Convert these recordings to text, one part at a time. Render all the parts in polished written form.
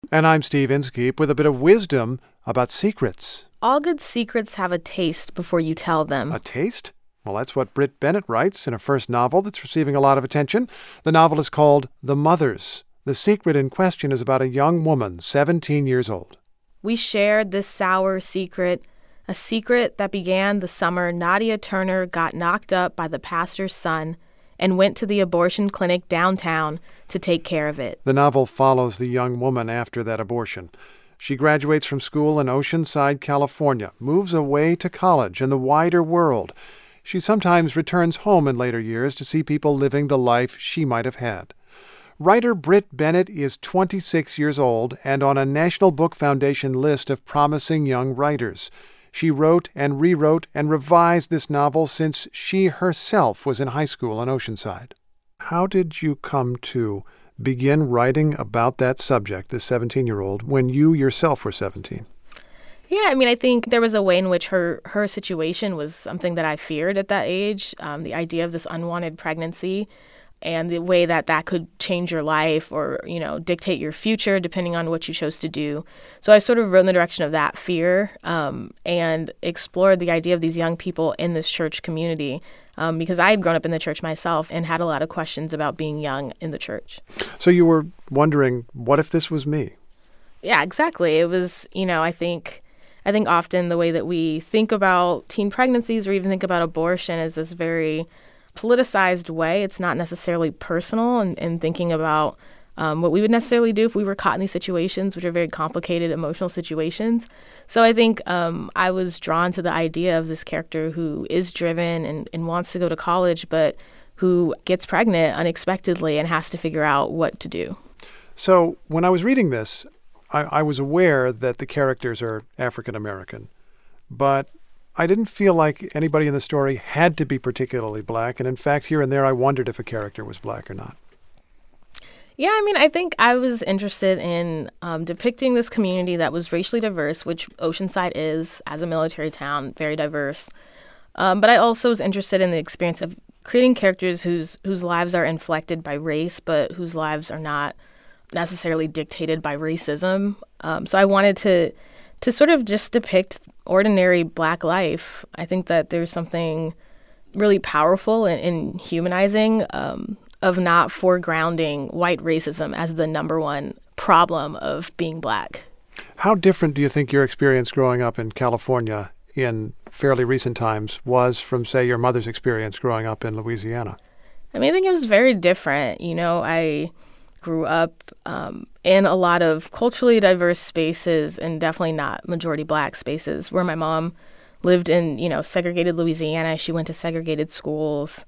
And I'm Steve Inskeep with a bit of wisdom about secrets. All good secrets have a taste before you tell them. A taste? Well, that's what Britt Bennett writes in her first novel that's receiving a lot of attention. The novel is called The Mothers. The secret in question is about a young woman, 17 years old. We shared this sour secret, a secret that began the summer Nadia Turner got knocked up by the pastor's son and went to the abortion clinic downtown to take care of it. The novel follows the young woman after that abortion. She graduates from school in Oceanside, California, moves away to college and the wider world. She sometimes returns home in later years to see people living the life she might have had. Writer Britt Bennett is 26 years old and on a National Book Foundation list of promising young writers. She wrote and rewrote and revised this novel since she herself was in high school in Oceanside. How did you come to begin writing about that subject, this 17-year-old, when you yourself were 17? Yeah, I think there was a way in which her situation was something that I feared at that age, the idea of this unwanted pregnancy and the way that that could change your life or, dictate your future depending on what you chose to do. So I sort of wrote in the direction of that fear and explored the idea of these young people in this church community because I had grown up in the church myself and had a lot of questions about being young in the church. So you were wondering, what if this was me? Yeah, exactly. It was, I think often the way that we think about teen pregnancies or even think about abortion is this very politicized way. It's not necessarily personal and thinking about what we would necessarily do if we were caught in these situations, which are very complicated emotional situations. So I think I was drawn to the idea of this character who is driven and wants to go to college, but who gets pregnant unexpectedly and has to figure out what to do. So when I was reading this, I was aware that the characters are African American, but I didn't feel like anybody in the story had to be particularly black. And in fact, here and there, I wondered if a character was black or not. Yeah, I think I was interested in depicting this community that was racially diverse, which Oceanside is as a military town, very diverse. But I also was interested in the experience of creating characters whose lives are inflected by race, but whose lives are not necessarily dictated by racism. So I wanted to sort of just depict ordinary black life. I think that there's something really powerful and humanizing of not foregrounding white racism as the number one problem of being black. How different do you think your experience growing up in California in fairly recent times was from, say, your mother's experience growing up in Louisiana? I think it was very different. I grew up in a lot of culturally diverse spaces and definitely not majority black spaces where my mom lived in, segregated Louisiana. She went to segregated schools.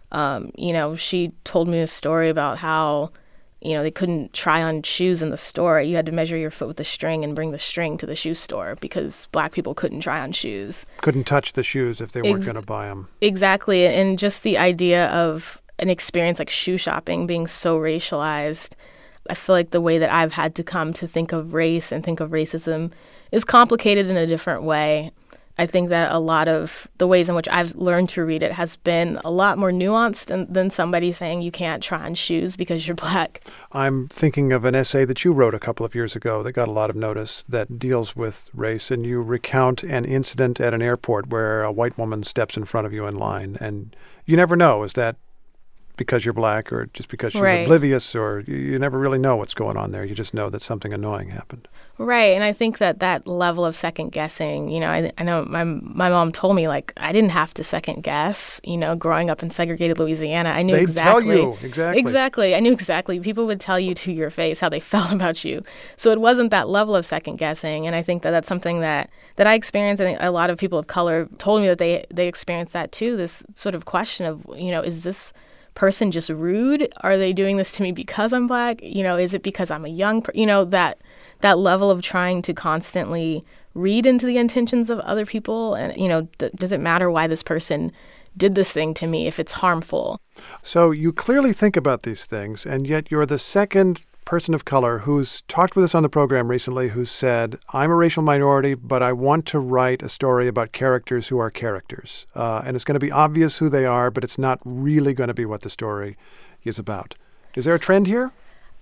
She told me a story about how, they couldn't try on shoes in the store. You had to measure your foot with a string and bring the string to the shoe store because black people couldn't try on shoes. Couldn't touch the shoes if they weren't going to buy them. Exactly. And just the idea of an experience like shoe shopping being so racialized, I feel like the way that I've had to come to think of race and think of racism is complicated in a different way. I think that a lot of the ways in which I've learned to read it has been a lot more nuanced than somebody saying you can't try on shoes because you're black. I'm thinking of an essay that you wrote a couple of years ago that got a lot of notice that deals with race, and you recount an incident at an airport where a white woman steps in front of you in line, and you never know, is that because you're black or just because she's right. oblivious, or you never really know what's going on there. You just know that something annoying happened. Right. And I think that level of second guessing, I know my mom told me, like, I didn't have to second guess, growing up in segregated Louisiana. I knew exactly. They'd tell you. Exactly. Exactly. I knew exactly. People would tell you to your face how they felt about you. So it wasn't that level of second guessing. And I think that that's something that I experienced. I think a lot of people of color told me that they experienced that too, this sort of question of, is this person just rude? Are they doing this to me because I'm black? Is it because I'm a young, that level of trying to constantly read into the intentions of other people. And, does it matter why this person did this thing to me if it's harmful? So you clearly think about these things, and yet you're the second person of color who's talked with us on the program recently who said, I'm a racial minority, but I want to write a story about characters who are characters. And it's going to be obvious who they are, but it's not really going to be what the story is about. Is there a trend here?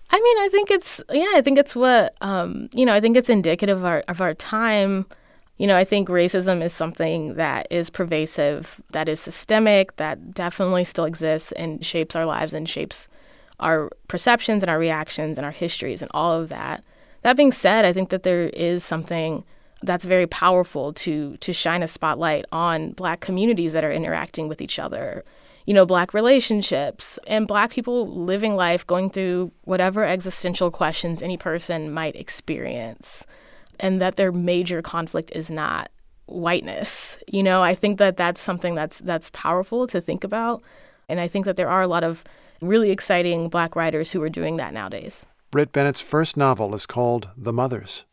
I mean, I think it's what, I think it's indicative of our time. I think racism is something that is pervasive, that is systemic, that definitely still exists and shapes our lives and shapes our perceptions and our reactions and our histories and all of that. That being said, I think that there is something that's very powerful to shine a spotlight on Black communities that are interacting with each other. Black relationships and Black people living life, going through whatever existential questions any person might experience, and that their major conflict is not whiteness. I think that that's something that's powerful to think about. And I think that there are a lot of really exciting Black writers who are doing that nowadays. Brit Bennett's first novel is called The Mothers.